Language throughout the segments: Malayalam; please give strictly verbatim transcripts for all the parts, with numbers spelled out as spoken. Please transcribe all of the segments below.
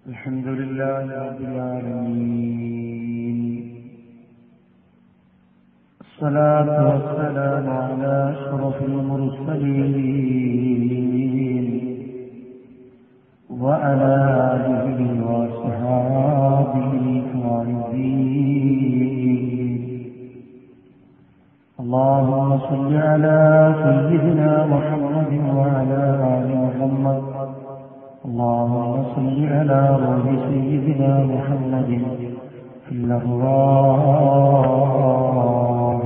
الحمد لله رب العالمين، الصلاة والسلام على أشرف المرسلين وعلى آله وصحابه الفائزين. اللهم صل على سيدنا محمد وعلى آل محمد. اللهم صل على روح سيدنا محمد في الأرواح.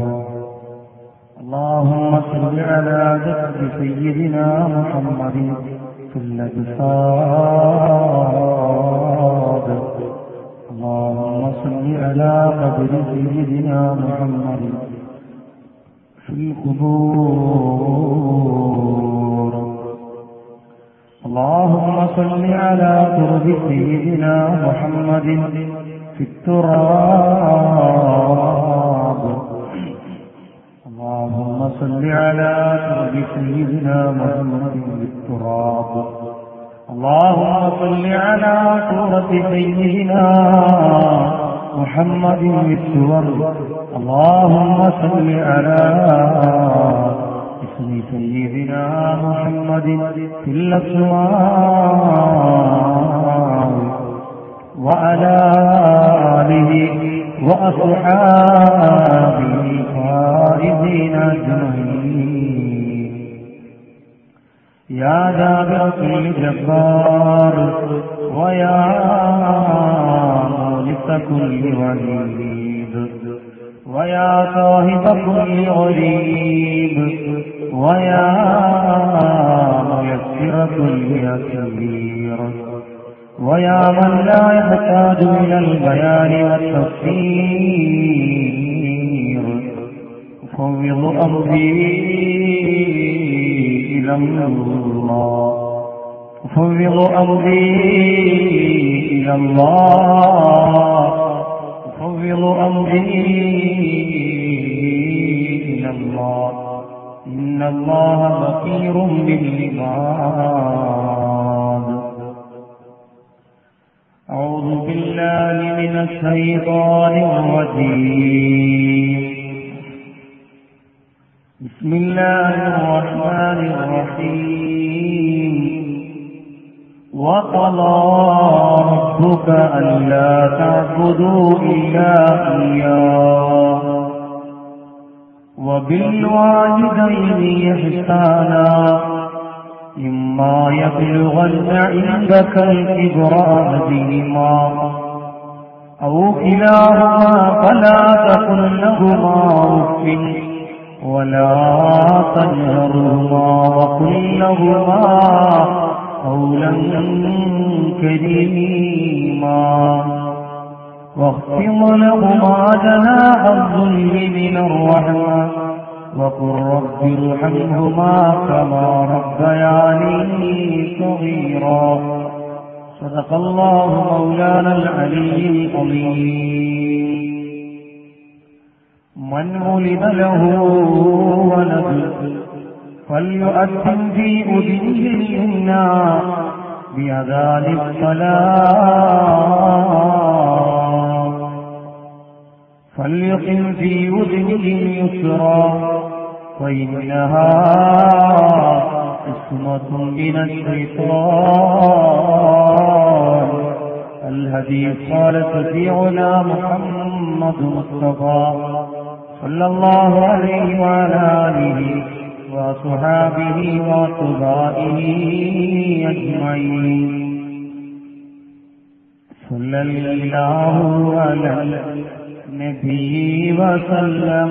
اللهم صل على ذكر سيدنا محمد في الأجساد. اللهم صل على قبر سيدنا محمد في القبور. اللهم صل على ترب سيدنا محمد في التراب. اللهم صل على ترب سيدنا محمد في التراب. اللهم صل على صورة سيدنا محمد في السور. اللهم صل على اسم سيدنا محمد في الأسماء وعلى آله وأصحابه الفائزين أجمعين. يا جابر كل جبار ويا مولد كل وليد ويا صاحب كل غريب ويا ميسر كل يسير ويا من لا يحتاج إلى البيان والتفسير. أفوض أمري إلى الله أفوض أمري إلى الله أفوض أمري إلى الله. إن الله بصير بالعباد. أعوذ بالله من الشيطان الرجيم. بسم الله الرحمن الرحيم. وقضى ربك ألا تعبدوا إلا إياه وبالوالدين إحسانا إما يبلغن عندك الكبر أحدهما أو كلاهما فلا تقل لهما أف ولا تنهرهما وقل لهما قولا كريما واخفض لهما جناح الذل من الرحمة وقل رب ارحمهما كما ربياني صغيرا. صدق الله مولانا العلي العظيم. من ولد له ولد فليؤذن في أذنه اليمنى بأذان الصلاة فليقم في أذنه اليسرى فإنها عصمة من الشيطان. الحديث قال شفيعنا محمد مصطفى صلى الله عليه وعلى آله وصحابه واتباعه أجمعين. صلى الله على النبي وسلم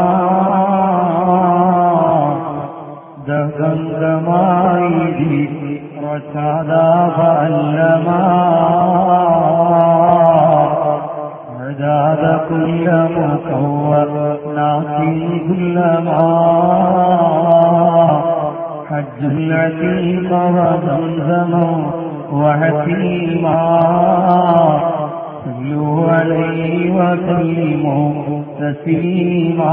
دهن دمائي رشادا فعلما عداد كل مكونات كلما حج العتيق وزمزم وحكيما. صلوا عليه وسلموا تسليما.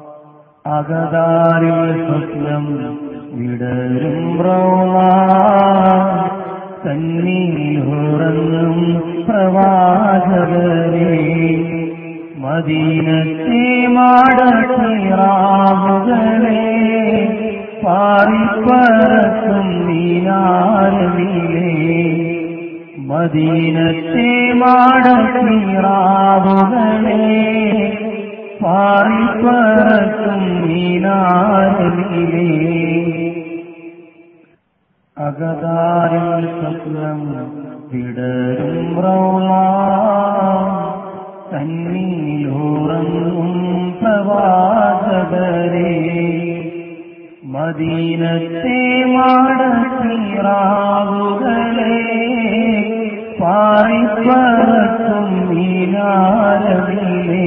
അകതാരിൽ സ്വപ്നം വിടരും റൗള മദീനത്തെ മാടക്കിറാവുകളെ പാറിപ്പറക്കും നീനാരമിലേ മദീനത്തെ മാടക്കിറാവുകളെ പാറിപ്പറക്കും നീനാരമിലേ അകതാരിൽ സ്വപ്നം വിടരും റൗള തന്നീലൂറങ്ങും പ്രവാചകരെ മദീനത്തെ മാടക്കിറാവുകളെ പാറിപ്പറക്കും മീനാരമിലേ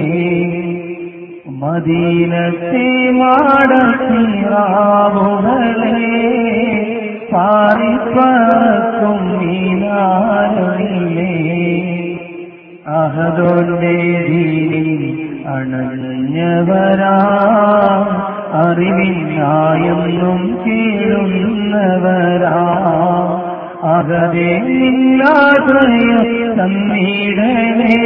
മദീനത്തെ മാടക്കിറാവുകളെ പാറിപ്പറക്കും മീനാരമിലേ അഹദോന്റെ ദീനിൽ അണഞ്ഞവരാ അറിവിനായെന്നും കേളുന്നവരാ അകതെ നിന്നാശ്രയം തന്നിടനേ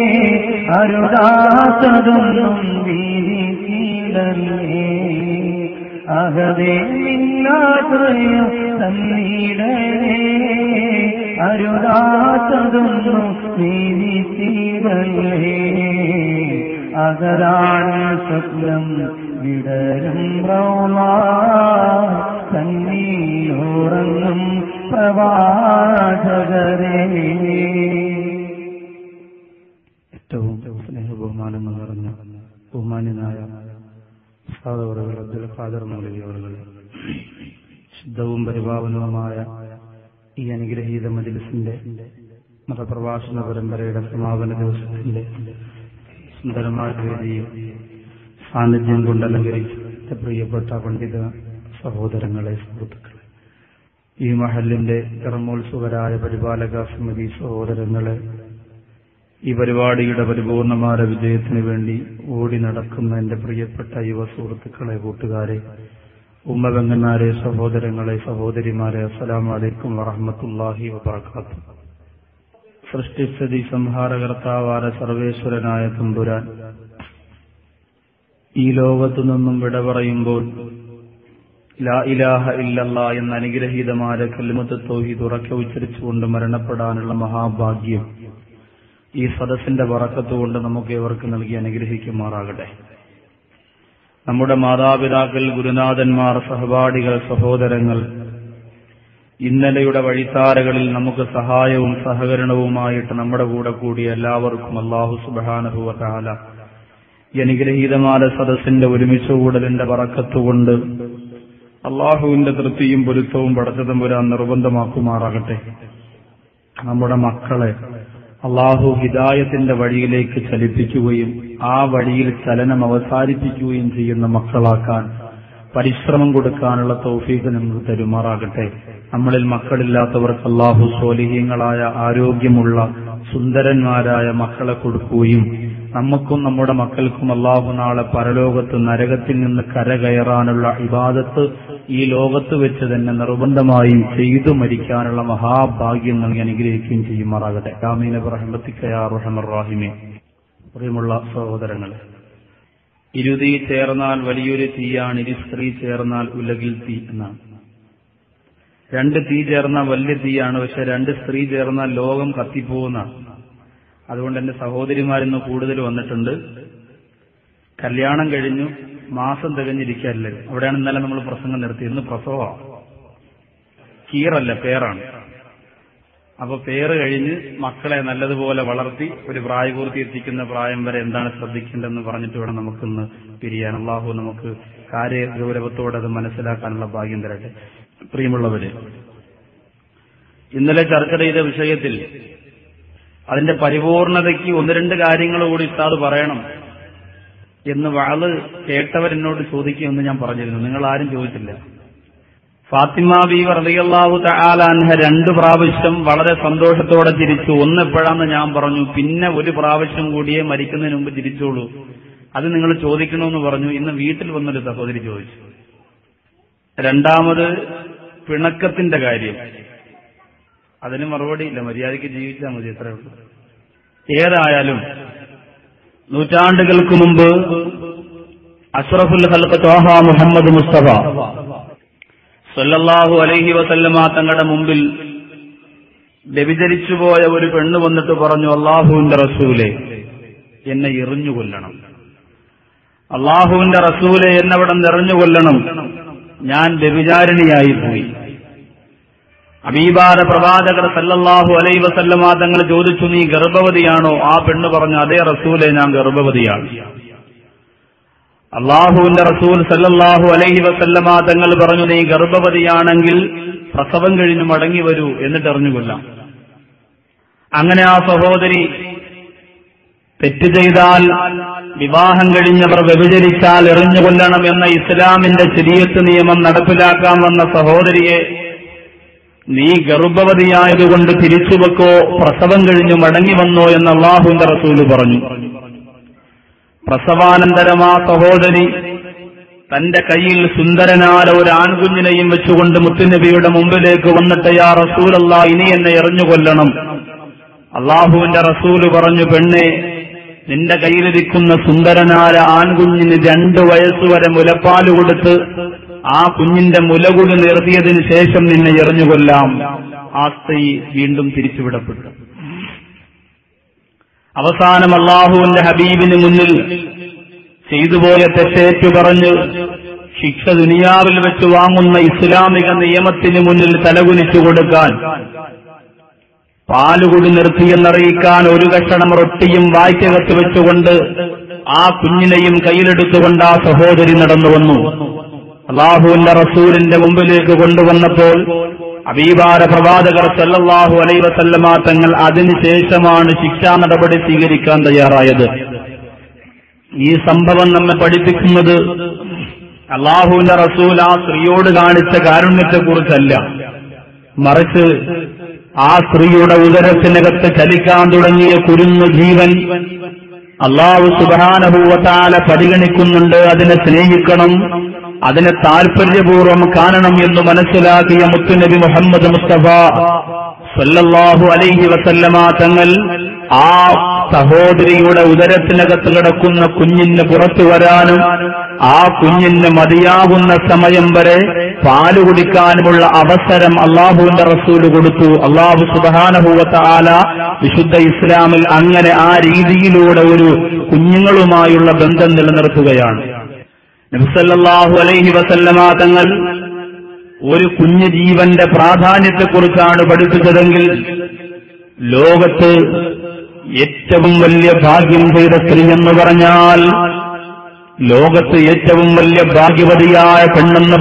അരുതാത്തതൊന്നും വീതിച്ചിടനേ അകതെ നിന്നാശ്രയം തന്നിടനേ അരുതാത്തതൊന്നും വീതിച്ചിടനേ അകരാണ് സ്വപ്നം വിടരും റൗള തന്നീലുറങ്ങും പ്രവാചകരെ. ഏറ്റവും സ്നേഹബഹുമാനങ്ങൾ നിറഞ്ഞ ബഹുമാന്യനായ ഉസ്താദവറുകൾ അബ്ദുൽ ഖാദർ മൗലവി അവറുകൾ, ശുദ്ധവും പരിപാവനവുമായ ഈ അനുഗ്രഹീത മജ്‌ലിസിന്റെ മതപ്രഭാഷണ പരമ്പരയുടെ സമാപന ദിവസത്തിന്റെ സുന്ദരമായ വേദിയിൽ സാന്നിധ്യം കൊണ്ട് അലങ്കരിച്ച പ്രിയപ്പെട്ട പണ്ഡിത സഹോദരങ്ങളെ, സുഹൃത്തുക്കളെ, ഈ മഹലിന്റെ കർമ്മോത്സുകരായ പരിപാലക സമിതി സഹോദരങ്ങളെ, ഈ പരിപാടിയുടെ പരിപൂർണമായ വിജയത്തിനു വേണ്ടി ഓടി നടക്കുന്ന എന്റെ പ്രിയപ്പെട്ട യുവ സുഹൃത്തുക്കളെ, കൂട്ടുകാരെ, ഉമ്മപെങ്ങന്മാരെ, സഹോദരങ്ങളെ, സഹോദരിമാരെ, അസ്സലാമു അലൈക്കും വറഹ്മത്തുള്ളാഹി വബറകാതുഹു. സൃഷ്ടിസ്ഥിതി സംഹാരകർത്താവായ സർവേശ്വരനായ തമ്പുരാൻ ഈ ലോകത്തു നിന്നും വിട പറയുമ്പോൾ ലാ ഇലാഹ ഇല്ലല്ലാ എന്ന അനുഗ്രഹീതമായ കലിമത്ത് തൗഹീദ് ഉറക്കെ ഉച്ചരിച്ചുകൊണ്ട് മരണപ്പെടാനുള്ള മഹാഭാഗ്യം ഈ സദസ്സിന്റെ ബറക്കത്തുകൊണ്ട് നമുക്ക് ഏവർക്ക് നൽകി അനുഗ്രഹിക്കുമാറാകട്ടെ. നമ്മുടെ മാതാപിതാക്കൾ, ഗുരുനാഥന്മാർ, സഹപാഠികൾ, സഹോദരങ്ങൾ, ഇന്നലെയുടെ വഴിത്താരകളിൽ നമുക്ക് സഹായവും സഹകരണവുമായിട്ട് നമ്മുടെ കൂടെ കൂടിയ എല്ലാവർക്കും അല്ലാഹു സുബ്ഹാനഹു വ തആല ഈ അനുഗ്രഹീതമായ സദസ്സിന്റെ ഒരുമിച്ച് കൂടലിന്റെ ബറക്കത്തുകൊണ്ട് അള്ളാഹുവിന്റെ തൃപ്തിയും പൊരുത്തവും പടച്ചതമ്പുരാൻ നിർബന്ധമാക്കുമാറാകട്ടെ. നമ്മുടെ മക്കളെ അള്ളാഹു ഹിദായത്തിന്റെ വഴിയിലേക്ക് ചലിപ്പിക്കുകയും ആ വഴിയിൽ ചലനം അവസാനിപ്പിക്കുകയും ചെയ്യുന്ന മക്കളാക്കാൻ പരിശ്രമം കൊടുക്കാനുള്ള തൗഫീഖ് നമുക്ക് തരുമാറാകട്ടെ. നമ്മളിൽ മക്കളില്ലാത്തവർക്ക് അള്ളാഹു സ്വാലിഹീങ്ങളായ ആരോഗ്യമുള്ള സുന്ദരന്മാരായ മക്കളെ കൊടുക്കുകയും നമുക്കും നമ്മുടെ മക്കൾക്കും അള്ളാഹു നാളെ പരലോകത്ത് നരകത്തിൽ നിന്ന് കരകയറാനുള്ള ഇബാദത്ത് ഈ ലോകത്ത് വെച്ച് തന്നെ നിർബന്ധമായും ചെയ്തു മരിക്കാനുള്ള മഹാഭാഗ്യം നൽകി അനുഗ്രഹിക്കുകയും ചെയ്യുമാറാകട്ടെ. ആമീൻ ബിറഹ്മതിക യാ അർഹമർ റഹീമീൻ. പ്രിയമുള്ള സഹോദരങ്ങളെ, ഇരുതീ ചേർന്നാൽ വലിയൊരു തീയാണ്, ഇരു സ്ത്രീ ചേർന്നാൽ ഉലകിൽ തീ എന്നാണ്. രണ്ട് തീ ചേർന്നാൽ വലിയ തീയാണ്, പക്ഷെ രണ്ട് സ്ത്രീ ചേർന്നാൽ ലോകം കത്തിപ്പോകുന്നതാണ്. അതുകൊണ്ട് എന്റെ സഹോദരിമാരിന്ന് കൂടുതൽ വന്നിട്ടുണ്ട്. കല്യാണം കഴിഞ്ഞു മാസം തികഞ്ഞിരിക്കാറില്ല. അവിടെയാണ് ഇന്നലെ നമ്മൾ പ്രസംഗം നിർത്തി. ഇന്ന് പ്രസവമാണ്, കീറല്ല, പേരാണ്. അപ്പൊ പേര് കഴിഞ്ഞ് മക്കളെ നല്ലതുപോലെ വളർത്തി ഒരു പ്രായപൂർത്തി എത്തിക്കുന്ന പ്രായം വരെ എന്താണ് ശ്രദ്ധിക്കേണ്ടതെന്ന് പറഞ്ഞിട്ട് വേണം നമുക്കിന്ന് പിരിയാൻ. അള്ളാഹു നമുക്ക് കാര്യ ഗൗരവത്തോടെ അത് മനസ്സിലാക്കാനുള്ള ഭാഗ്യം തരട്ടെ. പ്രിയമുള്ളവര്, ഇന്നലെ ചർച്ച ചെയ്ത വിഷയത്തിൽ അതിന്റെ പരിപൂർണതയ്ക്ക് ഒന്ന് രണ്ട് കാര്യങ്ങൾ കൂടി ഉസ്താദ് പറയണം എന്ന് വഅള് കേട്ടവരെന്നോട് ചോദിക്കുമെന്ന് ഞാൻ പറഞ്ഞിരുന്നു. നിങ്ങൾ ആരും ചോദിച്ചില്ല. ഫാത്തിമ ബീവി റളിയല്ലാഹു തആല അൻഹ രണ്ടു പ്രാവശ്യം വളരെ സന്തോഷത്തോടെ ചിരിച്ചു. ഒന്ന് എപ്പോഴാന്ന് ഞാൻ പറഞ്ഞു, പിന്നെ ഒരു പ്രാവശ്യം കൂടിയേ മരിക്കുന്നതിന് മുമ്പ് ചിരിച്ചോളൂ, അത് നിങ്ങൾ ചോദിക്കണമെന്ന് പറഞ്ഞു. ഇന്ന് വീട്ടിൽ വന്നൊരു സഹോദരി ചോദിച്ചു. രണ്ടാമത് പിണക്കത്തിന്റെ കാര്യം, അതിന് മറുപടിയില്ല, മര്യാദയ്ക്ക് ജീവിച്ചാൽ മതി, എത്ര ഉള്ളൂ. ഏതായാലും നൂറ്റാണ്ടുകൾക്ക് മുമ്പ് അഷ്റഫുൽ ഖൽഖ് ത്വാഹ മുഹമ്മദ് മുസ്തഫ സല്ലല്ലാഹു അലൈഹി വസല്ലമ തങ്ങളുടെ മുമ്പിൽ വ്യഭിചരിച്ചുപോയ ഒരു പെണ്ണ് വന്നിട്ട് പറഞ്ഞു, അള്ളാഹുവിന്റെ റസൂലെ, എന്നെ എറിഞ്ഞു കൊല്ലണം. അള്ളാഹുവിന്റെ റസൂലെ, എന്നവിടെ എറിഞ്ഞു കൊല്ലണം, ഞാൻ വ്യഭിചാരിണിയായി പോയി. ഹബീബായ പ്രവാചകർ സല്ലല്ലാഹു അലൈഹി വസല്ലമ തങ്ങൾ ചോദിച്ചു, നീ ഗർഭവതിയാണോ? ആ പെണ്ണ് പറഞ്ഞു, അതേ റസൂലെ, ഞാൻ ഗർഭവതിയാണ്. അള്ളാഹുവിന്റെ റസൂൽ സല്ലല്ലാഹു അലൈഹി വസല്ലമ തങ്ങൾ പറഞ്ഞു, നീ ഗർഭവതിയാണെങ്കിൽ പ്രസവം കഴിഞ്ഞ് മടങ്ങി വരൂ, എന്നിട്ട് എറിഞ്ഞുകൊല്ലാം. അങ്ങനെ ആ സഹോദരി തെറ്റ് ചെയ്താൽ, വിവാഹം കഴിഞ്ഞവർ വ്യഭിചരിച്ചാൽ എറിഞ്ഞുകൊല്ലണം എന്ന ഇസ്ലാമിന്റെ ശരീഅത്ത് നിയമം നടപ്പിലാക്കാൻ വന്ന സഹോദരിയെ നീ ഗർഭവതിയായതുകൊണ്ട് തിരിച്ചുവെക്കോ, പ്രസവം കഴിഞ്ഞു മടങ്ങി വന്നോ എന്ന് അള്ളാഹുവിന്റെ റസൂല് പറഞ്ഞു. പ്രസവാനന്തരം ആ സഹോദരി തന്റെ കയ്യിൽ സുന്ദരനായ ഒരു ആൺകുഞ്ഞിനെയും വെച്ചുകൊണ്ട് മുത്തുനബിയുടെ മുമ്പിലേക്ക് വന്നിട്ട്, യാ റസൂലല്ലാഹ്, ഇനി എന്നെ എറിഞ്ഞുകൊല്ലണം. അള്ളാഹുവിന്റെ റസൂല് പറഞ്ഞു, പെണ്ണെ, നിന്റെ കയ്യിലിരിക്കുന്ന സുന്ദരനായ ആൺകുഞ്ഞിന് രണ്ടു വയസ്സുവരെ മുലപ്പാല് കൊടുത്ത് ആ കുഞ്ഞിന്റെ മുലകുടി നിർത്തിയതിനു ശേഷം നിന്നെ എറിഞ്ഞുകൊല്ലാം. ആ സ്ത്രീ വീണ്ടും തിരിച്ചുവിടപ്പെട്ടു. അവസാനം അള്ളാഹുവിന്റെ ഹബീബിന് മുന്നിൽ ചെയ്തുപോയ തെറ്റേറ്റു പറഞ്ഞ് ശിക്ഷ ദുനിയാവിൽ വെച്ച് വാങ്ങുന്ന ഇസ്ലാമിക നിയമത്തിന് മുന്നിൽ തലകുനിച്ചു കൊടുക്കാൻ, പാലുകുടി നിർത്തിയെന്നറിയിക്കാൻ ഒരു കഷണം റൊട്ടിയും വായ്ക്കകത്ത് വെച്ചുകൊണ്ട് ആ കുഞ്ഞിനെയും കയ്യിലെടുത്തുകൊണ്ട് ആ സഹോദരി നടന്നു വന്നു. അള്ളാഹുവിന്റെ റസൂലിന്റെ മുമ്പിലേക്ക് കൊണ്ടുവന്നപ്പോൾ ഹബീബായ പ്രവാചകർ സല്ലല്ലാഹു അലൈഹി വസല്ലമ തങ്ങൾ അതിനുശേഷമാണ് ശിക്ഷാ നടപടി സ്വീകരിക്കാൻ തയ്യാറായത്. ഈ സംഭവം നമ്മെ പഠിപ്പിക്കുന്നത് അള്ളാഹുവിന്റെ റസൂൽ ആ സ്ത്രീയോട് കാണിച്ച കാരുണ്യത്തെക്കുറിച്ചല്ല, മറിച്ച് ആ സ്ത്രീയുടെ ഉദരത്തിനകത്ത് ചലിക്കാൻ തുടങ്ങിയ കുരുന്നു ജീവൻ അള്ളാഹു സുബ്ഹാനഹു വ തആല പരിഗണിക്കുന്നുണ്ട്, അതിനെ സ്നേഹിക്കണം, അതിനെ താൽപര്യപൂർവ്വം കാണണം എന്ന് മനസ്സിലാക്കിയ മുത്തുനബി മുഹമ്മദ് മുസ്തഫ സല്ലല്ലാഹു അലൈഹി വസല്ലമ തങ്ങൾ ആ സഹോദരിയുടെ ഉദരത്തിനകത്ത് കിടക്കുന്ന കുഞ്ഞിന് പുറത്തു വരാനും ആ കുഞ്ഞിന് മതിയാകുന്ന സമയം വരെ പാല് കുടിക്കാനുമുള്ള അവസരം അള്ളാഹുവിന്റെ റസൂല് കൊടുത്തു. അള്ളാഹു സുബ്ഹാനഹു വ തആല വിശുദ്ധ ഇസ്ലാമിൽ അങ്ങനെ ആ രീതിയിലൂടെ ഒരു കുഞ്ഞുങ്ങളുമായുള്ള ബന്ധം നിലനിർത്തുകയാണ്. നബി സല്ലല്ലാഹു അലൈഹി വസല്ലമ തങ്ങൾ ഒരു കുഞ്ഞു ജീവന്റെ പ്രാധാന്യത്തെക്കുറിച്ചാണ് പഠിപ്പിച്ചതെങ്കിൽ, ലോകത്ത് ഏറ്റവും വലിയ ഭാഗ്യം ചെയ്ത സ്ത്രീ എന്ന് പറഞ്ഞാൽ, ലോകത്ത് ഏറ്റവും വലിയ ഭാഗ്യവതിയായ പെണ്ണെന്ന്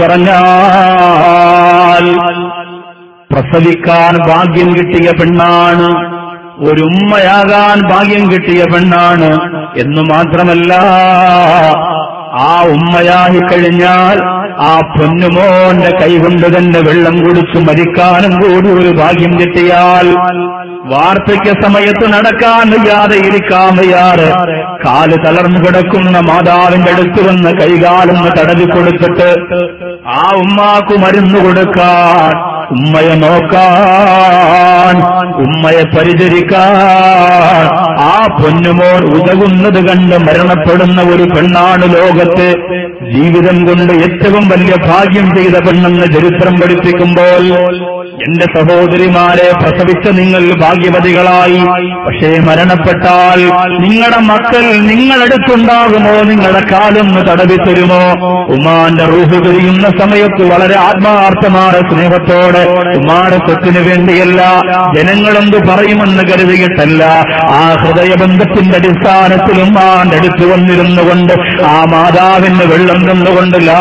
പറഞ്ഞാൽ പ്രസവിക്കാൻ ഭാഗ്യം കിട്ടിയ പെണ്ണാണ്, ഒരുമ്മയാകാൻ ഭാഗ്യം കിട്ടിയ പെണ്ണാണ്. എന്നു മാത്രമല്ല, ആ ഉമ്മയായി കഴിഞ്ഞാൽ ആ പൊന്നുമോന്റെ കൈകൊണ്ട് തന്നെ വെള്ളം കുടിച്ചു മരിക്കാനും കൂടി ഒരു ഭാഗ്യം കിട്ടിയാൽ, വാർദ്ധക്യ സമയത്ത് നടക്കാൻ വയ്യാതെ ഇരിക്കാൻ വയ്യാതെ കാല് തളർന്നു കിടക്കുന്ന മാതാവിന്റെ അടുത്ത് വന്ന് കൈകാലൊന്ന് തടവി കൊടുത്തിട്ട് ആ ഉമ്മാക്ക് മരുന്ന് കൊടുക്കാൻ, ഉമ്മയെ നോക്കാൻ, ഉമ്മയെ പരിചരിക്കാൻ ആ പൊന്നുമോൾ ഉതകുന്നത് കണ്ട് മരണപ്പെടുന്ന ഒരു പെണ്ണാണ് ലോകത്ത് ജീവിതം കൊണ്ട് ഏറ്റവും വലിയ ഭാഗ്യം ചെയ്ത പെണ്ണെന്ന് ചരിത്രം പഠിപ്പിക്കുമ്പോൾ, എന്റെ സഹോദരിമാരെ, പ്രസവിച്ച നിങ്ങൾ ഭാഗ്യവതികളായി, പക്ഷേ മരണപ്പെട്ടാൽ നിങ്ങളുടെ മക്കൾ നിങ്ങളടുത്തുണ്ടാകുമോ? നിങ്ങളുടെ കാലൊന്ന് തടവി തരുമോ? ഉമ്മാന്റെ റൂഹ് പിരിയുന്ന സമയത്ത് വളരെ ആത്മാർത്ഥമായ സ്നേഹത്തോടെ ഉമ്മാടെ സ്വത്തിന് വേണ്ടിയല്ല, ജനങ്ങളെന്ത് പറയുമെന്ന് കരുതിയിട്ടല്ല, ആ ഹൃദയബന്ധത്തിന്റെ അടിസ്ഥാനത്തിൽ ഉമ്മാന്റെ അടുത്ത് വന്നിരുന്നുകൊണ്ട് ആ മാതാവിന് വെള്ളം തന്നുകൊണ്ട് ലാ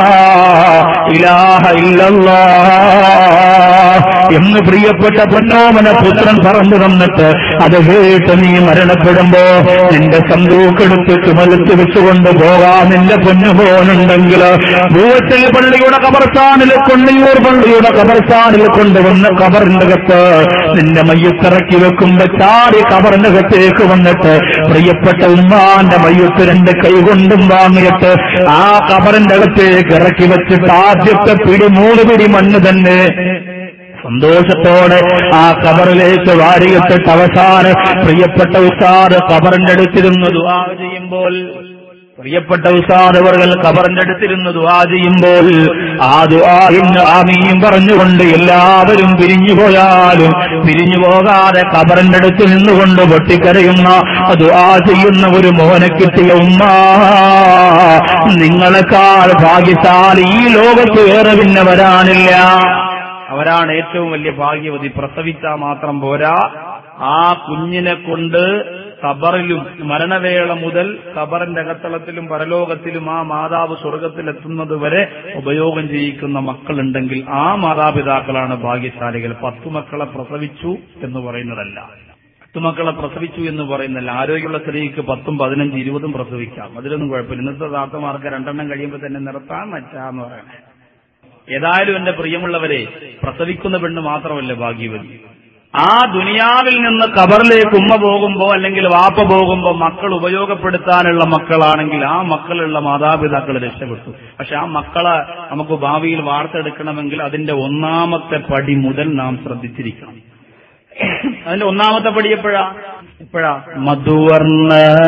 ഇലാഹ ഇല്ലല്ലാഹ് എന്ന് പ്രിയപ്പെട്ട പൊന്നോമന പുത്രൻ പറഞ്ഞു തന്നിട്ട് അത് കേട്ട് നീ മരണപ്പെടുമ്പോ നിന്റെ സന്തൂക്കെടുത്ത് ചുമലത്ത് വെച്ചുകൊണ്ട് പോകാൻ നിന്റെ പൊന്നുപോലുണ്ടെങ്കിൽ ഭൂവച്ചൽ പള്ളിയുടെ കബർസ്ഥാനിൽ കൊണ്ടിയൂർ പള്ളിയുടെ കബർസ്ഥാനിൽ കൊണ്ടുവന്ന് കബറിന്റെ അകത്ത് നിന്റെ മയ്യത്തിറക്കി വെക്കുമ്പോ ചാടി കബറിന്റെ അകത്തേക്ക് വന്നിട്ട് പ്രിയപ്പെട്ട ഉമ്മാന്റെ മയ്യത്ത് രണ്ട് കൈകൊണ്ടും വാങ്ങിയിട്ട് ആ കബറിന്റെ അകത്തേക്ക് ഇറക്കി വെച്ചിട്ട് ആദ്യത്തെ പിടി മൂന്ന് പിടി മണ്ണ് തന്നെ സന്തോഷത്തോടെ ആ ഖബറിലേക്ക് വാരിയിട്ടിട്ട് അവസാനം പ്രിയപ്പെട്ട ഉസ്താദ് ഖബറിന്റെ അടുത്തിരുന്ന് ദുആ ചെയ്യുമ്പോൾ പ്രിയപ്പെട്ട ഉസ്താദ് അവർകൾ ഖബറിന്റെ അടുത്തിരുന്ന് ദുആ ചെയ്യുമ്പോൾ ആ ദുആഇന് ആമീൻ പറഞ്ഞുകൊണ്ട് എല്ലാവരും പിരിഞ്ഞു പോയാലും പിരിഞ്ഞു പോകാതെ ഖബറിന്റെ അടുത്ത് നിന്നുകൊണ്ട് പൊട്ടിക്കരയുന്ന ദുആ ചെയ്യുന്ന ഒരു മോനെ കിട്ടിയ ഉമ്മ, നിങ്ങളെക്കാൾ ഭാഗ്യശാലി ഈ ലോകത്ത് വേറെ പിന്നെ വരാനില്ല. അവരാണ് ഏറ്റവും വലിയ ഭാഗ്യവതി. പ്രസവിച്ചാൽ മാത്രം പോരാ, ആ കുഞ്ഞിനെ കൊണ്ട് ഖബറിലും മരണവേള മുതൽ ഖബറിന്റെ അകത്തളത്തിലും പരലോകത്തിലും ആ മാതാവ് സ്വർഗത്തിലെത്തുന്നത് വരെ ഉപയോഗം ചെയ്യിക്കുന്ന മക്കളുണ്ടെങ്കിൽ ആ മാതാപിതാക്കളാണ് ഭാഗ്യശാലികൾ. പത്തു മക്കളെ പ്രസവിച്ചു എന്ന് പറയുന്നതല്ല, പത്തു മക്കളെ പ്രസവിച്ചു എന്ന് പറയുന്നതല്ല. ആരോഗ്യമുള്ള സ്ത്രീക്ക് പത്തും പതിനഞ്ച് ഇരുപതും പ്രസവിക്കാം, അതിലൊന്നും കുഴപ്പമില്ല. ഇന്നത്തെ താത്തമാർക്ക് രണ്ടെണ്ണം കഴിയുമ്പോൾ തന്നെ നിർത്താൻ മറ്റാന്ന് പറയണേ. ഏതായാലും എന്റെ പ്രിയമുള്ളവരെ, പ്രസവിക്കുന്ന പെണ്ണ് മാത്രമല്ല ഭാഗ്യവതി. ആ ദുനിയാവിൽ നിന്ന് ഖബറിലേക്ക് ഉമ്മ പോകുമ്പോ അല്ലെങ്കിൽ വാപ്പ പോകുമ്പോ മക്കൾ ഉപയോഗപ്പെടുത്താനുള്ള മക്കളാണെങ്കിൽ ആ മക്കളുള്ള മാതാപിതാക്കൾ രക്ഷപ്പെട്ടു. പക്ഷെ ആ മക്കളെ നമുക്ക് ഭാവിയിൽ വാർത്തെടുക്കണമെങ്കിൽ അതിന്റെ ഒന്നാമത്തെ പടി മുതൽ നാം ശ്രദ്ധിച്ചിരിക്കണം. അതിന്റെ ഒന്നാമത്തെ പടി എപ്പോഴാ എപ്പോഴാ മധുവർണ്ണ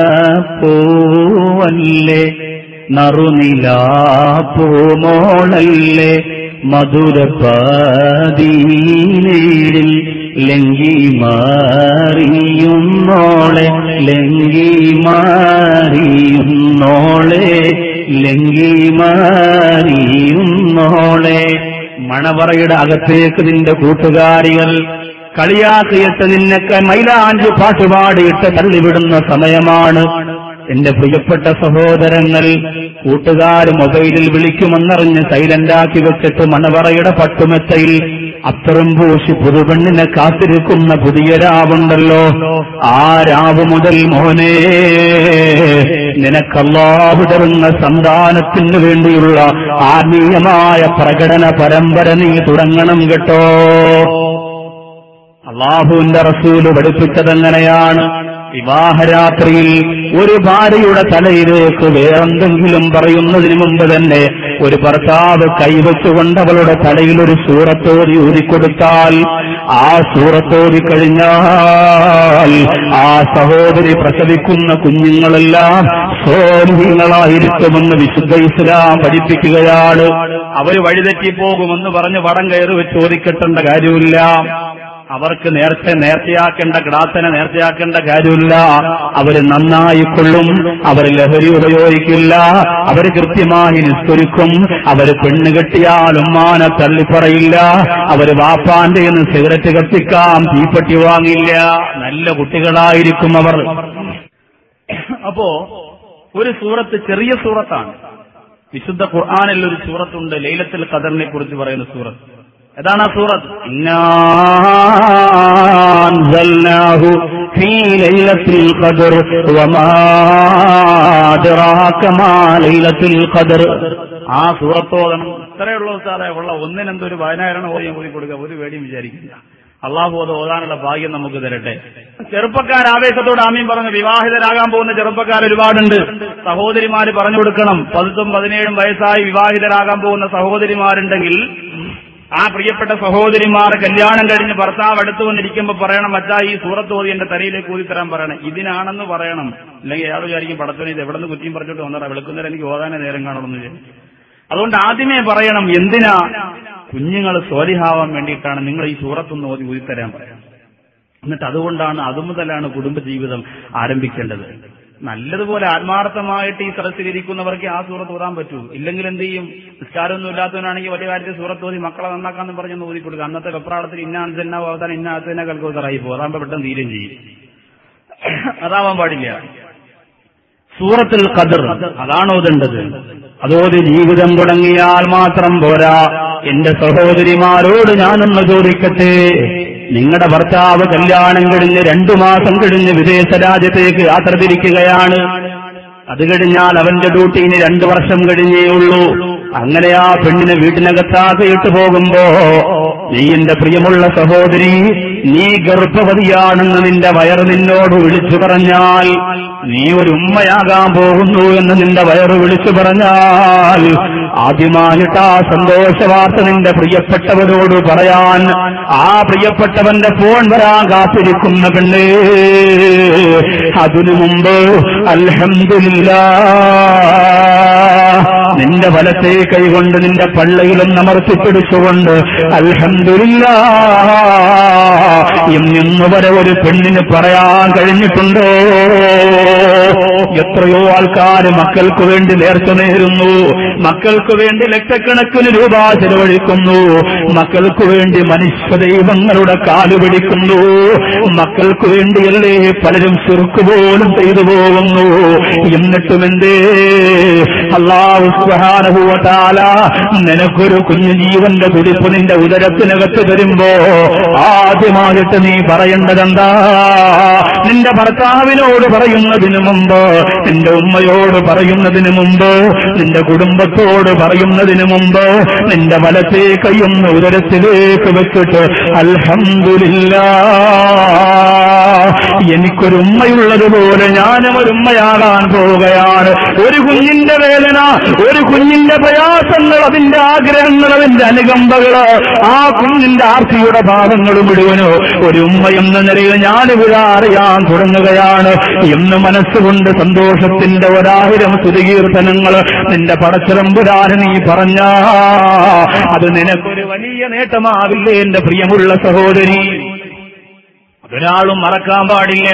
പൂവല്ലേ, നറുനിലാ പൂമോളല്ലേ, മധുരപദീനേരിൽ ലങ്കി മാറിയുന്നോളെ, ലങ്കി മാറിയുന്നോളെ, ലങ്കി മാറിയുന്നോളെ. മണവറയുടെ അകത്തേക്ക് നിന്റെ കൂട്ടുകാരികൾ കളിയാക്കിയിട്ട് നിന്നൊക്കെ മൈലാഞ്ചി പാട്ടുപാടിയിട്ട് തള്ളിവിടുന്ന സമയമാണ്. എന്റെ പ്രിയപ്പെട്ട സഹോദരങ്ങൾ, കൂട്ടുകാർ മൊബൈലിൽ വിളിക്കുമെന്നറിഞ്ഞ് സൈലന്റാക്കി വെച്ചിട്ട് മണവറയുടെ പട്ടുമെത്തയിൽ അത്തറും പൂശി പുതുപെണ്ണിനെ കാത്തിരിക്കുന്ന പുതിയ രാവുണ്ടല്ലോ. ആ രാവ് മുതൽ മോനെ നിനക്കല്ലാഹു തരുന്ന സന്താനത്തിന് വേണ്ടിയുള്ള ആത്മീയമായ പ്രകടന പരമ്പര നീ തുടങ്ങണം കേട്ടോ. അല്ലാഹുവിന്റെ റസൂല് പഠിപ്പിച്ചതെങ്ങനെയാണ്? വിവാഹരാത്രിയിൽ ഒരു ഭാര്യയുടെ തലയിലേക്ക് വേറെന്തെങ്കിലും പറയുന്നതിന് മുമ്പ് തന്നെ ഒരു ഭർത്താവ് കൈവച്ചുകൊണ്ട് അവളുടെ തലയിൽ ഒരു സൂറത്തോതി ഊതിക്കൊടുത്താൽ, ആ സൂറത്തോതി കഴിഞ്ഞാൽ ആ സഹോദരി പ്രസവിക്കുന്ന കുഞ്ഞുങ്ങളെല്ലാം സ്വാലിഹീങ്ങളായിരിക്കുമെന്ന് വിശുദ്ധ ഇസ്ലാം പഠിപ്പിക്കുകയാണ്. അവർ വഴിതെറ്റിപ്പോകുമെന്ന് പറഞ്ഞ് വടം കയറി വെച്ച് ചോദിക്കേണ്ട കാര്യമില്ല. അവർക്ക് നേരത്തെ നേർച്ചയാക്കേണ്ട പ്രാർത്ഥന നേർച്ചയാക്കേണ്ട കാര്യമില്ല. അവർ നന്നായിക്കൊള്ളും, അവർ ലഹരി ഉപയോഗിക്കില്ല, അവർ കൃത്യമായി നിസ്കരിക്കും, അവർ പെണ്ണ് കെട്ടിയാൽ ഉമ്മാനെ തള്ളിപ്പറയില്ല, അവർ വാപ്പാന്റെ നിന്ന് സിഗരറ്റ് കത്തിക്കാം, തീപ്പെട്ടി വാങ്ങില്ല, നല്ല കുട്ടികളായിരിക്കും അവർ. അപ്പോ ഒരു സൂറത്ത് ചെറിയ സൂറത്താണ്. വിശുദ്ധ ഖുർആനിൽ ഒരു സൂറത്തുണ്ട് ലൈലത്തുൽ ഖദറിനെ കുറിച്ച് പറയുന്ന സൂറത്ത്. ഏതാണ് ആ സൂറത്ത്? ഇന്നാ അൻസൽനാഹു ഫീ ലൈലത്തുൽ ഖദർ വമാ അദ്റാക മാ ലൈലത്തുൽ ഖദർ. ആ സൂറത്തോദണം ഇത്രയേ ഉള്ളൂ സാറേ. ഉള്ള ഒന്നിനെന്തൊരു വായനാരണം ഓതി ഓതി കൊടുക്കുക, ഒരു പേടിയും വിചാരിക്കില്ല. അള്ളാഹു അത് ഓതാനുള്ള ഭാഗ്യം നമുക്ക് തരട്ടെ. ചെറുപ്പക്കാർ ആവേശത്തോട് ആമീൻ പറഞ്ഞു. വിവാഹിതരാകാൻ പോകുന്ന ചെറുപ്പക്കാർ ഒരുപാടുണ്ട്. സഹോദരിമാര് പറഞ്ഞു കൊടുക്കണം. പത്തും പതിനേഴും വയസ്സായി വിവാഹിതരാകാൻ പോകുന്ന സഹോദരിമാരുണ്ടെങ്കിൽ ആ പ്രിയപ്പെട്ട സഹോദരിമാർ കല്യാണം കഴിഞ്ഞ് ഭർത്താവ് അടുത്ത് വന്നിരിക്കുമ്പോൾ പറയണം, മച്ചാ ഈ സൂറത്ത് ഓതി എന്റെ തലയിലേക്ക് ഊതിത്തരാൻ പറയണം. ഇതിനാണെന്ന് പറയണം. അല്ലെങ്കിൽ അയാൾ വിചാരിക്കും പടത്തോനെ ഇത് എവിടെ നിന്ന് കുറ്റിയും പറഞ്ഞിട്ട് വന്നടാ, വിളിക്കുന്നവരെ എനിക്ക് ഓതാനേ നേരം കാണണമെന്ന് വിചാരിക്കും. അതുകൊണ്ട് ആദ്യമേ പറയണം, എന്തിനാ? കുഞ്ഞുങ്ങൾ സ്വാലിഹാവാൻ വേണ്ടിയിട്ടാണ് നിങ്ങൾ ഈ സൂറത്തൊന്ന് ഓതി ഊതിത്തരാൻ പറയാം. എന്നിട്ട് അതുകൊണ്ടാണ് അതുമുതലാണ് കുടുംബജീവിതം ആരംഭിക്കേണ്ടത്. നല്ലതുപോലെ ആത്മാർത്ഥമായിട്ട് ഈ സദസ്സിലിരിക്കുന്നവർക്ക് ആ സൂറത്ത് ഓതാൻ പറ്റൂ. ഇല്ലെങ്കിൽ എന്ത് ചെയ്യും? നിസ്കാരമൊന്നും ഇല്ലാത്തവനാണെങ്കിൽ വലിയ കാര്യത്തിൽ സൂറത്ത് ഓതി മക്കളെ നന്നാക്കാന്ന് പറഞ്ഞൊന്ന് ഓതി കൊടുക്കുക. അന്നത്തെ വെപ്രാളത്തിൽ ഇന്ന അൻസന്ന ഓതാൻ ഇന്ന അത്തന്നെ കൽക്കോത്തറായി പോകും. അതാകുമ്പോൾ പെട്ടെന്ന് തീരും ചെയ്യും. അതാവാൻ പാടില്ല. സൂറത്തുൽ ഖദർ അതാണ് ഓതേണ്ടത്. അതോത് ജീവിതം തുടങ്ങിയാൽ മാത്രം പോരാ. എന്റെ സഹോദരിമാരോട് ഞാനൊന്ന് ചോദിക്കട്ടെ, നിങ്ങളുടെ ഭർത്താവ് കല്യാണം കഴിഞ്ഞ് രണ്ടു മാസം കഴിഞ്ഞ് വിദേശ രാജ്യത്തേക്ക് യാത്ര തിരിക്കുകയാണ്. അത് കഴിഞ്ഞാൽ അവന്റെ ഡ്യൂട്ടിന് രണ്ടു വർഷം കഴിഞ്ഞേ ഉള്ളൂ. അങ്ങനെ ആ പെണ്ണിനെ വീട്ടിനകത്താക്കിയിട്ട് പോകുമ്പോ നീ എന്റെ പ്രിയമുള്ള സഹോദരി, നീ ഗർഭവതിയാണെന്ന് നിന്റെ വയറ് നിന്നോട് വിളിച്ചു പറഞ്ഞാൽ, നീ ഒരു ഉമ്മയാകാൻ പോകുന്നു എന്ന് നിന്റെ വയറ് വിളിച്ചു പറഞ്ഞാൽ, ആദ്യമായിട്ട് ആ സന്തോഷ വാർത്ത നിന്റെ പ്രിയപ്പെട്ടവരോട് പറയാൻ ആ പ്രിയപ്പെട്ടവന്റെ ഫോൺ വരാൻ കാത്തിരിക്കുന്ന പെണ്ണ്, അതിനു മുമ്പ് അൽഹംദുലില്ലാഹ് നിന്റെ വലത്തെ കൈകൊണ്ട് നിന്റെ പള്ളയിലും അമർത്തിപ്പിടിച്ചുകൊണ്ട് അൽഹംദുലില്ലാഹ് ഇന്ന് വരെ ഒരു പെണ്ണിന് പറയാൻ കഴിഞ്ഞിട്ടുണ്ടോ? എത്രയോ ആൾക്കാർ മക്കൾക്ക് വേണ്ടി നേർച്ച നേരുന്നു, മക്കൾക്ക് വേണ്ടി ലക്ഷക്കണക്കിന് രൂപ ചെലവഴിക്കുന്നു, മക്കൾക്ക് വേണ്ടി മനുഷ്യ ദൈവങ്ങളുടെ കാല് പിടിക്കുന്നു, മക്കൾക്ക് വേണ്ടിയല്ലേ പലരും ശിർക്ക് പോലും ചെയ്തു പോകുന്നു. എന്നിട്ടും എന്തേ അല്ലാഹു സുബ്ഹാനഹു വ തആല നിനക്കൊരു കുഞ്ഞു ജീവന്റെ തുടിപ്പ് നിന്റെ ഉദരത്തിനകത്ത് വരുമ്പോ ആദ്യമായിട്ട് നീ പറയേണ്ടതെന്താ? നിന്റെ ഭർത്താവിനോട് പറയുന്നതിന് മുമ്പ്, നിന്റെ ഉമ്മയോട് പറയുന്നതിന് മുമ്പ്, നിന്റെ കുടുംബത്തോട് പറയുന്നതിന് മുമ്പ്, നിന്റെ വലത്തെ കൈയൊന്ന് ഉദരത്തിലേക്ക് വെച്ചിട്ട് അൽഹംദുലില്ലാഹ് എനിക്കൊരു ഉമ്മയുള്ളതുപോലെ ഞാനും ഒരു ഉമ്മയാകാൻ പോവുകയാണ്. ഒരു കുഞ്ഞിന്റെ വേദന, ഒരു കുഞ്ഞിന്റെ പ്രയാസങ്ങൾ, അതിന്റെ ആഗ്രഹങ്ങൾ, അതിന്റെ അനുകമ്പകള്, ആ കുഞ്ഞിന്റെ ആർത്തിയുടെ ഭാവങ്ങൾ മുഴുവനോ ഒരു ഉമ്മ എന്ന നിലയിൽ ഞാനിവിടെ അറിയാൻ തുടങ്ങുകയാണ് എന്ന് മനസ്സുകൊണ്ട് സന്തോഷത്തിന്റെ ഒരായിരം സ്തുതികീർത്തനങ്ങൾ നിന്റെ പടച്ചിറമ്പുരാന് നീ പറഞ്ഞാ അത് നിനക്കൊരു വലിയ നേട്ടമാവില്ലേ എന്റെ പ്രിയമുള്ള സഹോദരി? അതൊരാളും മറക്കാൻ പാടില്ല,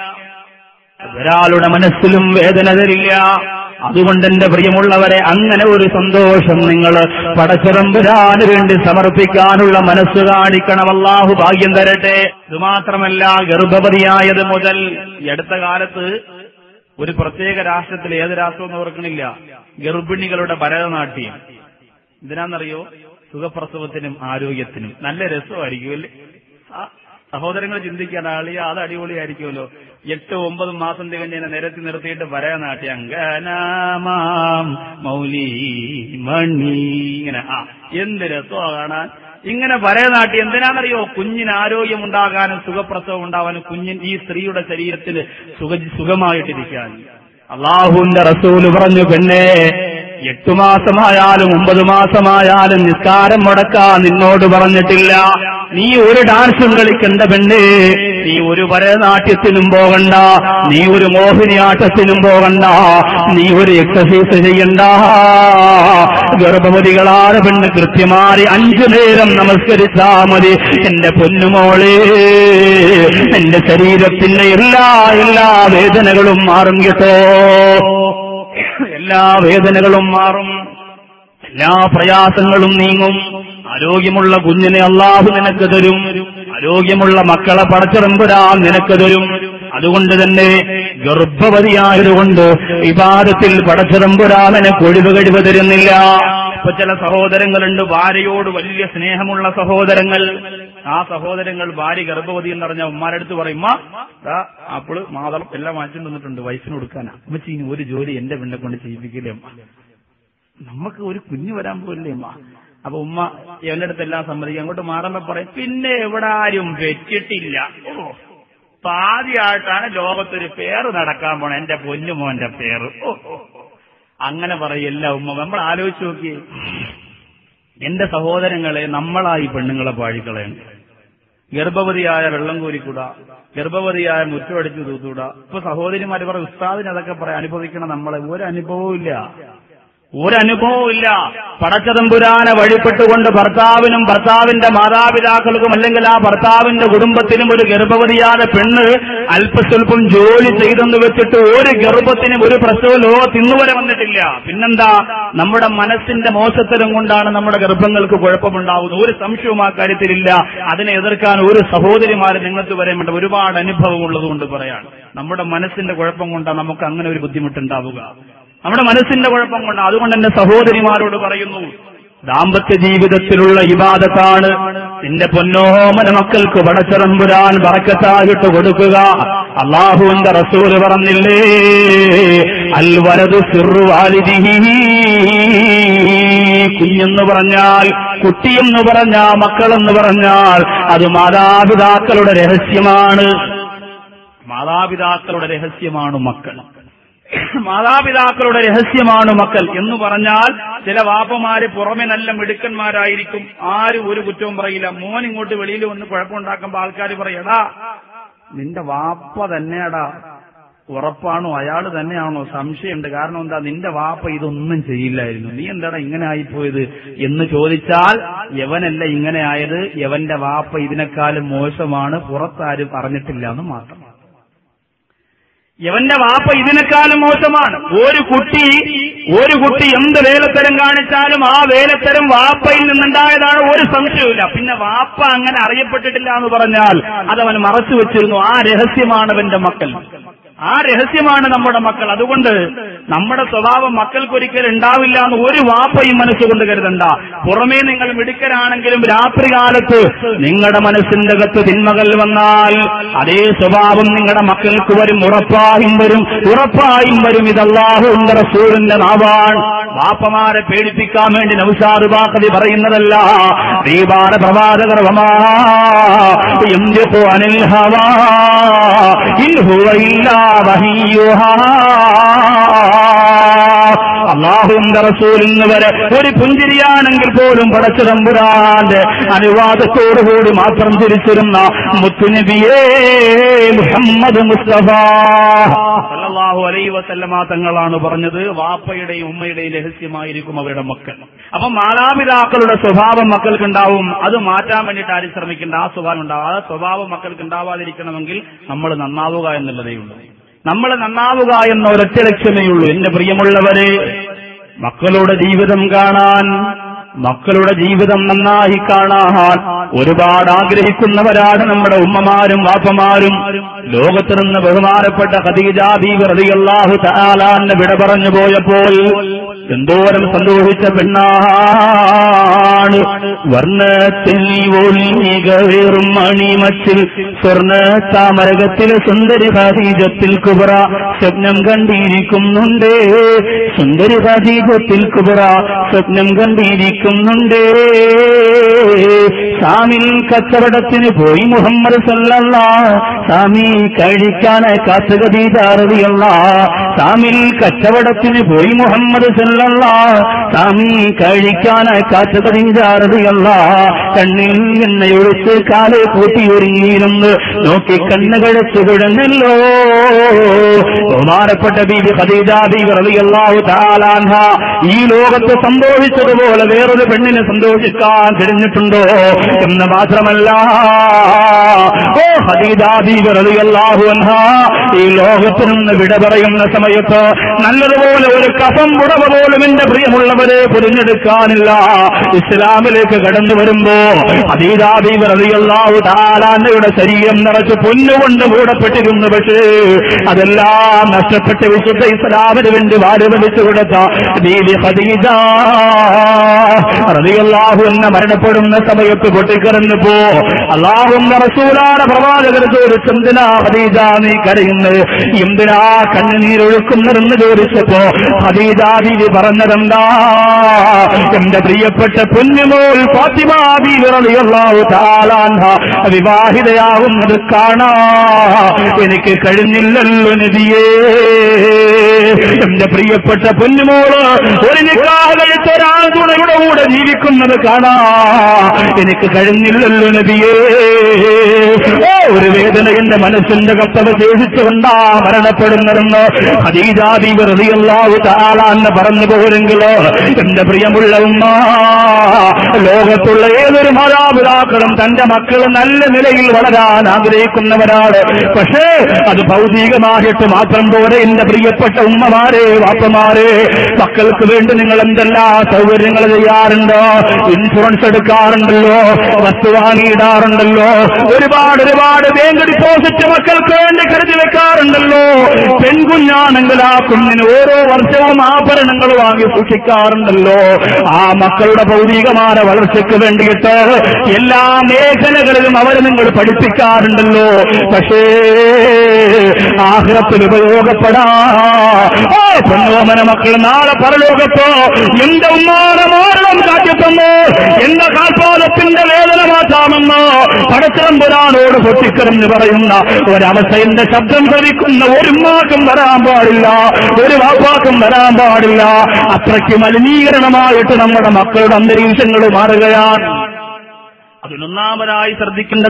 ഒരാളുടെ മനസ്സിലും വേദന തരില്ല. അതുകൊണ്ട് എന്റെ പ്രിയമുള്ളവരെ, അങ്ങനെ ഒരു സന്തോഷം നിങ്ങൾ പടച്ചിറമ്പുരാന് വേണ്ടി സമർപ്പിക്കാനുള്ള മനസ്സ് കാണിക്കണം. അല്ലാഹു ഭാഗ്യം തരട്ടെ. ഇതുമാത്രമല്ല, ഗർഭവതിയായത് മുതൽ ഈ അടുത്ത കാലത്ത് ഒരു പ്രത്യേക രാഷ്ട്രത്തിൽ, ഏത് രാഷ്ട്രമെന്ന് ഓർക്കണില്ല, ഗർഭിണികളുടെ ഭരതനാട്യം. എന്തിനാണെന്നറിയോ? സുഖപ്രസവത്തിനും ആരോഗ്യത്തിനും. നല്ല രസമായിരിക്കും അല്ലേ? സഹോദരങ്ങൾ ചിന്തിക്കാൻ ആളിയ അത് അടിപൊളിയായിരിക്കുമല്ലോ. എട്ട് ഒമ്പത് മാസം തികഞ്ഞതിനെ നിരത്തി നിർത്തിയിട്ട് ഭരതനാട്യം ഗനാമാം മൗലി മണി ഇങ്ങനെ. ആ എന്ത് രസമാ കാണാൻ ഇങ്ങനെ ഭരതനാട്യം. എന്തിനാണെന്നറിയോ? കുഞ്ഞിന് ആരോഗ്യമുണ്ടാകാനും സുഖപ്രസവം ഉണ്ടാകാനും, കുഞ്ഞിൻ ഈ സ്ത്രീയുടെ ശരീരത്തിൽ സുഖ സുഖമായിട്ടിരിക്കാൻ. അല്ലാഹുവിന്റെ റസൂല് പറഞ്ഞു, പെണ്ണേ, എട്ടു മാസമായാലും ഒമ്പത് മാസമായാലും നിസ്കാരം മുടക്കാൻ നിന്നോട് പറഞ്ഞിട്ടില്ല. നീ ഒരു ഡാൻസും കളിക്കണ്ട പെണ്ണേ, നീ ഒരു ഭരതനാട്യത്തിനും പോകണ്ട, നീ ഒരു മോഹിനിയാട്ടത്തിനും പോകണ്ട, നീ ഒരു എക്സസൈസ് ചെയ്യണ്ട. ഗർഭവതികളാണ് പെണ്ണ് കൃത്യമായി അഞ്ചു നേരം നമസ്കരിച്ചാ മതി. എന്റെ പൊന്നുമോളെ, എന്റെ ശരീരത്തിന്റെ എല്ലാ എല്ലാ വേദനകളും മാറും കേട്ടോ. എല്ലാ വേദനകളും മാറും, എല്ലാ പ്രയാസങ്ങളും നീങ്ങും. ആരോഗ്യമുള്ള കുഞ്ഞിനെ അല്ലാഹു നിനക്ക് തരും, ആരോഗ്യമുള്ള മക്കളെ പടച്ചിറമ്പുരാൻ നിനക്ക് തരും. അതുകൊണ്ട് തന്നെ ഗർഭവതിയായതുകൊണ്ട് ഇബാദത്തിൽ പടച്ചിറമ്പുരാൻ നിനക്ക് ഒഴിവ് കഴിവ് തരുന്നില്ല. ഇപ്പൊ ചില സഹോദരങ്ങളുണ്ട്, ഭാര്യയോട് വലിയ സ്നേഹമുള്ള സഹോദരങ്ങൾ. ആ സഹോദരങ്ങൾ ഭാര്യ ഗർഭവതി എന്ന് പറഞ്ഞ ഉമ്മാരടുത്ത് പറയും, ആപ്പിള് മാതളം എല്ലാം വാങ്ങിച്ചു തന്നിട്ടുണ്ട്, വയസ്സിന് കൊടുക്കാനാ. അമ്മച്ചി ഇനി ഒരു ജോലി എന്റെ പെണ്ണെ കൊണ്ട് ചെയ്യിപ്പിക്കില്ലേ അമ്മ, നമുക്ക് ഒരു കുഞ്ഞു വരാൻ പോലില്ലേ അമ്മ. അപ്പൊ ഉമ്മ എന്റെ അടുത്ത് എല്ലാം സമ്മതിക്കും. അങ്ങോട്ട് മാറുമ്പോ പറയും, പിന്നെ എവിടെ ആരും വെച്ചിട്ടില്ല, ഓ പാതിയായിട്ടാണ് ലോകത്തൊരു പേര് നടക്കാൻ പോണ, എന്റെ പൊന്നുമോന്റെ പേര്. ഓ അങ്ങനെ പറയല്ല ഉമ്മ. നമ്മൾ ആലോചിച്ച് നോക്കിയേ എന്റെ സഹോദരങ്ങളെ, നമ്മളായി പെണ്ണുങ്ങളെ പാഴിക്കളയാണ്. ഗർഭവതിയായ വെള്ളം കോരിക്കൂടാ, ഗർഭവതിയായ മുറ്റമടിച്ചു തൂത്തൂടാ. ഇപ്പൊ സഹോദരിമാര് പറയും, ഉസ്താദിന് അതൊക്കെ പറയാം, അനുഭവിക്കണം. നമ്മളെ ഒരു അനുഭവവും ഇല്ല, ഒരനുഭവവും ഇല്ല. പടച്ചതമ്പുരാനെ വഴിപ്പെട്ടുകൊണ്ട് ഭർത്താവിനും ഭർത്താവിന്റെ മാതാപിതാക്കൾക്കും അല്ലെങ്കിൽ ആ ഭർത്താവിന്റെ കുടുംബത്തിനും ഒരു ഗർഭവതിയായ പെണ്ണ് അല്പസ്വല്പം ജോലി ചെയ്തെന്ന് വെച്ചിട്ട് ഒരു ഗർഭത്തിനും ഒരു പ്രസവ ലോകത്ത് ഇന്നുവരെ വന്നിട്ടില്ല. പിന്നെന്താ? നമ്മുടെ മനസ്സിന്റെ മോശത്തരം കൊണ്ടാണ് നമ്മുടെ ഗർഭങ്ങൾക്ക് കുഴപ്പമുണ്ടാവുന്നത്. ഒരു സംശയവും ആ കാര്യത്തിലില്ല. അതിനെ എതിർക്കാൻ ഒരു സഹോദരിമാരെ നിങ്ങൾക്ക് വരെ വേണ്ട, ഒരുപാട് അനുഭവം ഉള്ളതുകൊണ്ട് പറയാണ്. നമ്മുടെ മനസ്സിന്റെ കുഴപ്പം കൊണ്ടാണ് നമുക്ക് അങ്ങനെ ഒരു ബുദ്ധിമുട്ടുണ്ടാവുക, നമ്മുടെ മനസ്സിന്റെ കുഴപ്പം കൊണ്ട്. അതുകൊണ്ട് എന്റെ സഹോദരിമാരോട് പറയുന്നു, ദാമ്പത്യ ജീവിതത്തിലുള്ള ഇബാദത്താണ് നിന്റെ പൊന്നോമന മക്കൾക്ക് പടച്ചിറമ്പുരാൻ ബറക്കത്തായിട്ട് കൊടുക്കുക. അല്ലാഹുവിന്റെ റസൂല് പറഞ്ഞില്ലേ, അൽ വലദു സിർറു വാലിദിഹി, കുഞ്ഞെന്ന് പറഞ്ഞാൽ കുട്ടിയെന്ന് പറഞ്ഞാൽ, മക്കളെന്ന് പറഞ്ഞാൽ അത് മാതാപിതാക്കളുടെ രഹസ്യമാണ്. മാതാപിതാക്കളുടെ രഹസ്യമാണ് മക്കൾ. മാതാപിതാക്കളുടെ രഹസ്യമാണ് മക്കൾ എന്ന് പറഞ്ഞാൽ, ചില വാപ്പമാര് പുറമെ നല്ല മിടുക്കന്മാരായിരിക്കും, ആരും ഒരു കുറ്റവും പറയില്ല. മോൻ ഇങ്ങോട്ട് വെളിയിൽ വന്ന് കുഴപ്പമുണ്ടാക്കുമ്പോ ആൾക്കാർ പറയടാ നിന്റെ വാപ്പ തന്നെയാടാ, ഉറപ്പാണോ അയാൾ തന്നെയാണോ, സംശയമുണ്ട്. കാരണം എന്താ, നിന്റെ വാപ്പ ഇതൊന്നും ചെയ്യില്ലായിരുന്നു, നീ എന്താടാ ഇങ്ങനെ ആയിപ്പോയത് എന്ന് ചോദിച്ചാൽ, യവനല്ല ഇങ്ങനെ ആയത്, യവന്റെ വാപ്പ ഇതിനേക്കാളും മോശമാണ്, പുറത്താരും പറഞ്ഞിട്ടില്ല എന്ന് മാത്രം. യവന്റെ വാപ്പ ഇതിനേക്കാളും മോശമാണ്. ഒരു കുട്ടി ഒരു കുട്ടി എന്ത് വേലത്തരം കാണിച്ചാലും ആ വേലത്തരം വാപ്പയിൽ നിന്നുണ്ടായതാണ്, ഒരു സംശയവുമില്ല. പിന്നെ വാപ്പ അങ്ങനെ അറിയപ്പെട്ടിട്ടില്ല എന്ന് പറഞ്ഞാൽ അതവൻ മറച്ചു വെച്ചിരുന്നു. ആ രഹസ്യമാണ് അവന്റെ മക്കൾ, ആ രഹസ്യമാണ് നമ്മുടെ മക്കൾ. അതുകൊണ്ട് നമ്മുടെ സ്വഭാവം മക്കൾക്കൊരിക്കലും ഉണ്ടാവില്ല എന്ന് ഒരു വാപ്പയും മനസ്സുകൊണ്ട് കരുതണ്ട. പുറമേ നിങ്ങൾ മിടുക്കരാണെങ്കിലും രാത്രികാലത്ത് നിങ്ങളുടെ മനസ്സിന്റെ അകത്ത് തിന്മകൾ വന്നാൽ അതേ സ്വഭാവം നിങ്ങളുടെ മക്കൾക്ക് വരും, ഉറപ്പായും വരും, ഉറപ്പായും വരും. ഇത് അല്ലാഹുവിന്റെ റസൂലിന്റെ നാവാൻ. വാപ്പമാരെ പേടിപ്പിക്കാൻ വേണ്ടി നൗശാദ് ബാഖവി പറയുന്നതല്ല. ദീപാന പ്രവാചകർ വമാ യംലിഖു അനിൽ ഹവാ ഇൻ ഹുവ ഇല്ലാ വഹിയുഹാ. അല്ലാഹുവിന്റെ റസൂലിന് വരെ ഒരു പുഞ്ചിരിയാണെങ്കിൽ പോലും പടച്ച തമ്പുരാന്റെ അനുവാദത്തോടുകൂടി മാത്രം തിരിച്ചിരുന്ന മുത്തുനബിയേ മുഹമ്മദ് മുസ്തഫ സല്ലല്ലാഹു അലൈഹി വസല്ലമ തങ്ങളാണ് പറഞ്ഞത്, വാപ്പയുടെയും ഉമ്മയുടെയും രഹസ്യമായിരിക്കും അവരുടെ മക്കൾ. അപ്പം മാതാപിതാക്കളുടെ സ്വഭാവം മക്കൾക്കുണ്ടാവും, അത് മാറ്റാൻ വേണ്ടിയിട്ട് ആരും ശ്രമിക്കേണ്ട. ആ സ്വഭാവം ഉണ്ടാവും. ആ സ്വഭാവം മക്കൾക്ക് ഉണ്ടാവാതിരിക്കണമെങ്കിൽ നമ്മൾ നന്നാവുക എന്നുള്ളതേ ഉള്ളൂ. നമ്മൾ നന്നാവുക എന്ന ഒരൊറ്റ ലക്ഷ്യമേ ഉള്ളൂ. എന്റെ പ്രിയമുള്ളവരെ, മക്കളുടെ ജീവിതം കാണാൻ, മക്കളുടെ ജീവിതം നന്നായി കാണാൻ ഒരുപാട് ആഗ്രഹിക്കുന്നവരാണ് നമ്മുടെ ഉമ്മമാരും വാപ്പമാരും. ലോകത്ത് നിന്ന് ബഹുമാനപ്പെട്ട ഖദീജ ബീവി റളിയല്ലാഹു തആല അൻഹ വിട പറഞ്ഞു പോയപ്പോൾ എന്തോരം സന്തോഷിച്ച പെണ്ണാണ്. വർണ്ണത്തിൽ ഒളികവേറും മണിമച്ചിൽ സ്വർണ്ണ താമരകത്തിൽ സുന്ദരി ഖദീജത്തിൽ കുബ്ര സ്വപ്നം കണ്ടിരിക്കുന്നുണ്ട്. സുന്ദരി ഖദീജത്തിൽ കുബ്ര സ്വപ്നം കണ്ടിരിക്കുന്നുണ്ട്. ഷാമിൽ കച്ചവടത്തിന് പോയി മുഹമ്മദ് സല്ലല്ലാഹു ഷാമി കഴിക്കാനായി കാത്ത് ഖദീജ റളിയല്ലാഹു. ഷാമിൽ കച്ചവടത്തിന് പോയി മുഹമ്മദ് സല്ലല്ലാഹു ഷാമി കഴിക്കാനായി കാത്ത് ഖദീജ റളിയല്ലാഹു. കണ്ണിൽ എണ്ണയൊഴിച്ച് കാല് കൂട്ടി ഒരുങ്ങിയിരുന്നു, നോക്കി കണ്ണുകഴച്ചു കുഴഞ്ഞല്ലോ. ബഹുമാനപ്പെട്ട ബീവി ഖദീജ ബീവി റളിയല്ലാഹു തആല അൻഹ ഈ ലോകത്ത് സന്തോഷിച്ചതുപോലെ വേറൊരു പെണ്ണിനെ സന്തോഷിക്കാൻ കഴിഞ്ഞിട്ടുണ്ടോ എന്ന് മാത്രമല്ല, ഓ ഖദീജ ബീവി റളിയല്ലാഹു അൻഹ ഈ ലോകത്ത് നിന്ന് വിട പറയുന്ന സമയത്ത് നല്ലതുപോലെ ഒരു കഫം പുടവ പോലും എന്റെ പ്രിയമുള്ളവരെ പൊതിഞ്ഞെടുക്കാനില്ല. ഇസ്ലാമിലേക്ക് കടന്നു വരുമ്പോ ഖദീജ ബീവി റളിയല്ലാഹു തആല അൻഹയുടെ ശരീരം നിറച്ച് പൊന്നുകൊണ്ട് മൂടപ്പെട്ടിരുന്നു. പക്ഷേ അതെല്ലാം നഷ്ടപ്പെട്ട് വിശുദ്ധ ഇസ്ലാമിന് വേണ്ടി വാരിവലിച്ചു കൊടുത്ത ബീവി ഖദീജ റളിയല്ലാഹു അൻഹ മരണപ്പെടുന്ന സമയത്ത് പൊട്ടിക്കരഞ്ഞപ്പോ അല്ലാഹുവിന്റെ റസൂലാണ് പ്രവാചകർ ചോദിച്ചു, എന്തിനാ ഖദീജ നീ കരയുന്നത്, എന്തിനാ കണ്ണുനീരൊഴുക്കുന്നതെന്ന് ചോദിച്ചപ്പോ ഖദീജ ബീവി പറഞ്ഞതെന്താ, എന്റെ പ്രിയപ്പെട്ട പൊന്നുമോൾ ഫാത്തിമ ബീവി റളിയല്ലാഹു തആല അൻഹ വിവാഹിതയാവുന്നത് കാണാ എനിക്ക് കഴിഞ്ഞില്ലല്ലോ നബിയേ. എന്റെ പ്രിയപ്പെട്ട പൊന്നുമോള് ഒരു നിക്കാഹ് കഴിച്ച ഒരാൾ തുണയുടെ കൂടെ ജീവിക്കുന്നത് കാണാ എനിക്ക് കഴിഞ്ഞില്ലല്ലോ നബിയേ. ഓ ഒരു വേദന എന്റെ മനസ്സിന്റെ കത്തവ ശേഷിച്ചുകൊണ്ടാ മരണപ്പെടുന്നതെന്ന് ഖദീജ ബീവി റളിയല്ലാഹു തആല അൻഹ പറഞ്ഞു പോരെങ്കിലോ എന്റെ പ്രിയമുള്ള ഉമ്മ, ലോകത്തുള്ള ഏതൊരു മാതാപിതാക്കളും തന്റെ മക്കൾ നല്ല നിലയിൽ വളരാൻ ആഗ്രഹിക്കുന്നവരാണ്. പക്ഷേ അത് ഭൗതികമായിട്ട് മാത്രം പോലെ എന്റെ പ്രിയപ്പെട്ട ഉമ്മമാരെ വാപ്പമാരെ, മക്കൾക്ക് വേണ്ടി നിങ്ങൾ എന്തെല്ലാം സൗകര്യങ്ങൾ ചെയ്യാറുണ്ടോ, ഇൻഷുറൻസ് എടുക്കാറുണ്ടല്ലോ, വസ്തു വാങ്ങിയിടാറുണ്ടല്ലോ, ഒരുപാട് ഒരുപാട് ഒരുപാട് ബാങ്ക് ഡിപ്പോസിറ്റ് മക്കൾക്ക് വേണ്ടി കരുതി വെക്കാറുണ്ടല്ലോ. പെൺകുഞ്ഞാണെങ്കിൽ ആ കുഞ്ഞിന് ഓരോ വർഷവും ആഭരണങ്ങൾ വാങ്ങി സൂക്ഷിക്കാറുണ്ടല്ലോ. ആ മക്കളുടെ ഭൗതികമായ വളർച്ചയ്ക്ക് വേണ്ടിയിട്ട് എല്ലാ മേഖലകളിലും അവരെ നിങ്ങൾ പഠിപ്പിക്കാറുണ്ടല്ലോ. പക്ഷേ ആഖിറത്തിൽ ഉപയോഗപ്പെടാ പൊന്നോമന മക്കൾ നാളെ പരലോകത്തോ എന്റെ ഉമ്മാനെ മാരണം കാട്ടിത്തന്നോ എന്റെ കാൽപാദത്തിന്റെ വേദന മാറ്റാമെന്ന് പടച്ചതമ്പുരാനോട് പൊട്ടിക്കരഞ്ഞു പറയുന്ന ഒരവസ്ഥ എന്റെ ശബ്ദം ധരിക്കുന്ന ഒരു ഉമ്മാക്കും വരാൻ പാടില്ല, ഒരു വാപ്പാക്കും വരാൻ പാടില്ല. അത്രയ്ക്ക് മലിനീകരണമായിട്ട് നമ്മുടെ മക്കളുടെ അന്തരീക്ഷങ്ങൾ മാറുകയാണ്. അതിനൊന്നാമതായി ശ്രദ്ധിക്കേണ്ട